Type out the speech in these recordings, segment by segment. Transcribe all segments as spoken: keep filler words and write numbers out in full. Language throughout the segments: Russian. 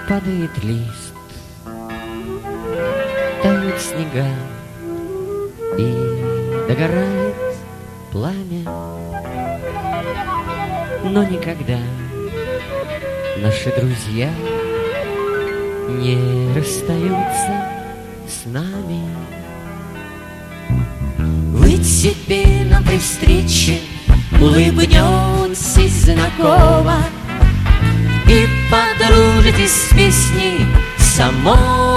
падает лист, тают снега, и догорает пламя. Но никогда наши друзья не расстаются с нами. Вы теперь нам при встрече улыбнетесь знакомо и подружитесь с песней самой.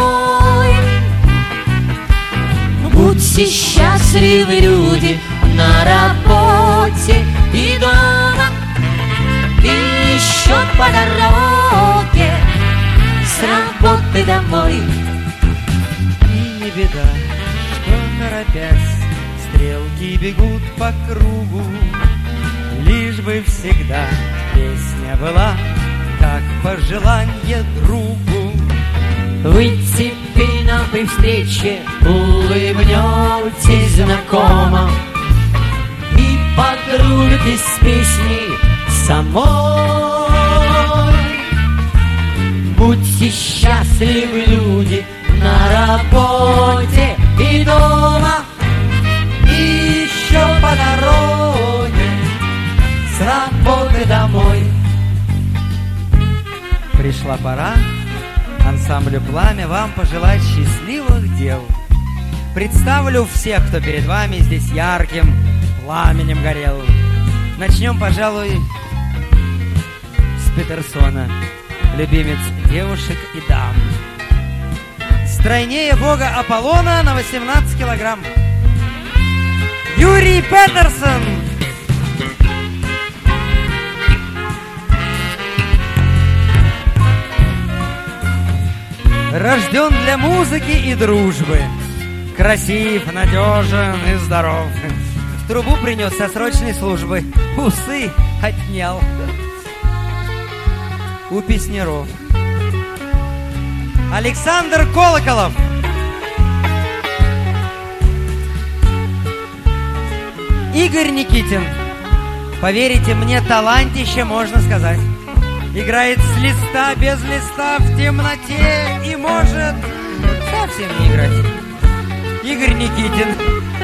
Будьте счастливы, люди, на работе и дома, и еще по дороге с работы домой. И не беда, что торопясь стрелки бегут по кругу, лишь бы всегда песня была, как пожелание другу. Вы теперь нам при встрече улыбнетесь знакомо и подружитесь с песней самой. Будьте счастливы, люди, на работе и дома, и еще по дороге с работы домой. Пришла пора ансамблю «Пламя» вам пожелать счастливых дел. Представлю всех, кто перед вами здесь ярким пламенем горел. Начнем, пожалуй, с Петерсона, любимец девушек и дам. Стройнее бога Аполлона на восемнадцать килограмм. Юрий Петерсон! Рожден для музыки и дружбы, красив, надежен и здоров. В трубу принес со срочной службы, усы отнял у песняров. Александр Колоколов. Игорь Никитин. Поверите мне, талантище, можно сказать. Играет с листа, без листа, в темноте и может совсем не играть. Игорь Никитин.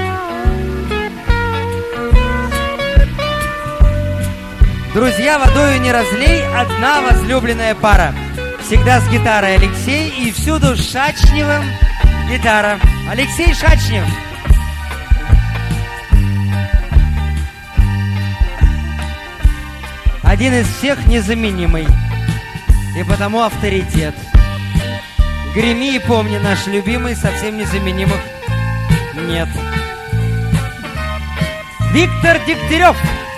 Друзья, водою не разлей, одна возлюбленная пара. Всегда с гитарой Алексей и всюду с Шачневым гитара. Алексей Шачнев. Один из всех незаменимый, и потому авторитет. Греми и помни, наш любимый, совсем незаменимых нет. Виктор Дегтярев.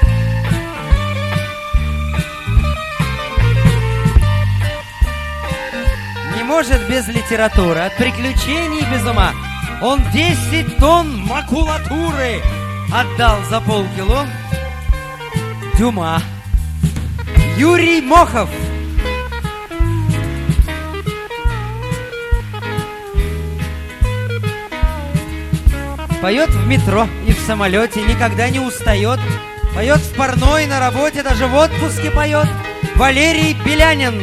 Не может без литературы, от приключений без ума. Он десять тонн макулатуры отдал за полкило Дюма. Юрий Мохов. Поет в метро и в самолете, никогда не устает. Поет в парной, на работе, даже в отпуске поет. Валерий Белянин.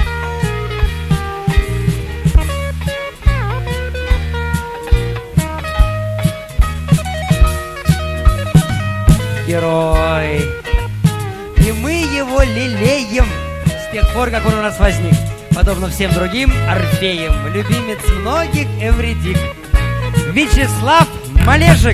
Герой. И мы его лелеем с тех пор, как он у нас возник. Подобно всем другим Орфеям, любимец многих Эвредик. Вячеслав Малешек.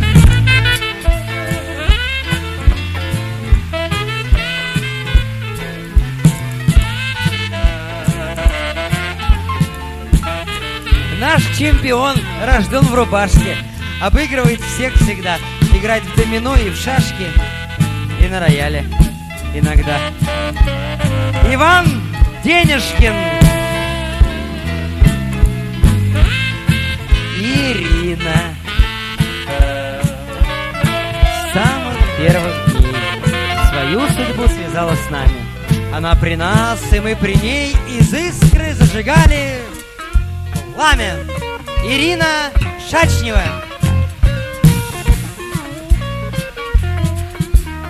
Наш чемпион рожден в рубашке. Обыгрывает всех всегда. Играть в домино и в шашки, и на рояле иногда. Иван Денежкин. Ирина. С самых первых дней свою судьбу связала с нами. Она при нас, и мы при ней из искры зажигали пламя. Ирина Шачнева.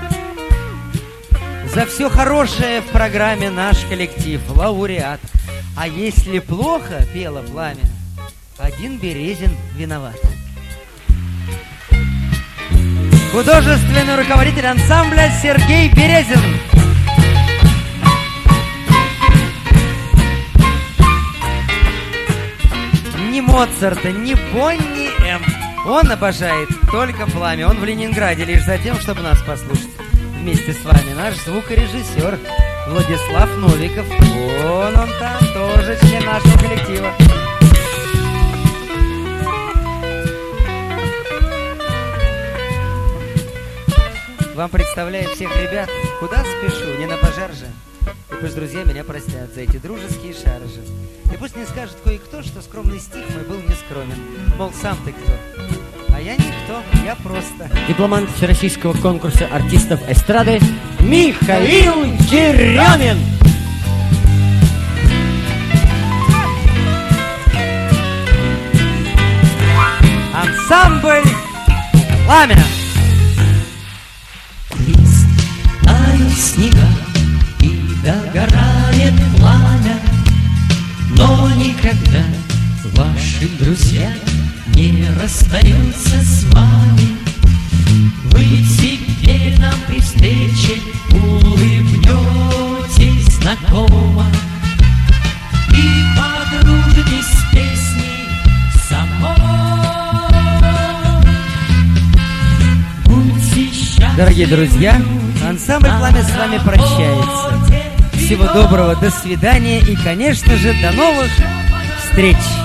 За все хорошее в программе наш коллектив, лауреат. А если плохо пело пламя, один Березин виноват. Художественный руководитель ансамбля Сергей Березин. Ни Моцарта, ни Бонни М. Он обожает только пламя. Он в Ленинграде лишь за тем, чтобы нас послушать. Вместе с вами наш звукорежиссер Владислав Новиков. Вон он там, тоже член нашего коллектива. Вам представляю всех ребят. Куда спешу, не на пожар же. И пусть друзья меня простят за эти дружеские шаржи. И пусть не скажет кое-кто, что скромный стих мой был нескромен. Мол, сам ты кто? А я никто, я просто Дипломант Всероссийского конкурса артистов эстрады Михаил Еремин. Ансамбль «Пламя». Тают снега и догорает пламя, но никогда ваши друзья не расстаются с вами. Вы теперь нам при встрече улыбнетесь знакомо и подружитесь с песней самой. Будьте счастливы. Дорогие друзья, ансамбль «Пламя» с вами прощается. Всего доброго, до свидания и, конечно же, до новых встреч!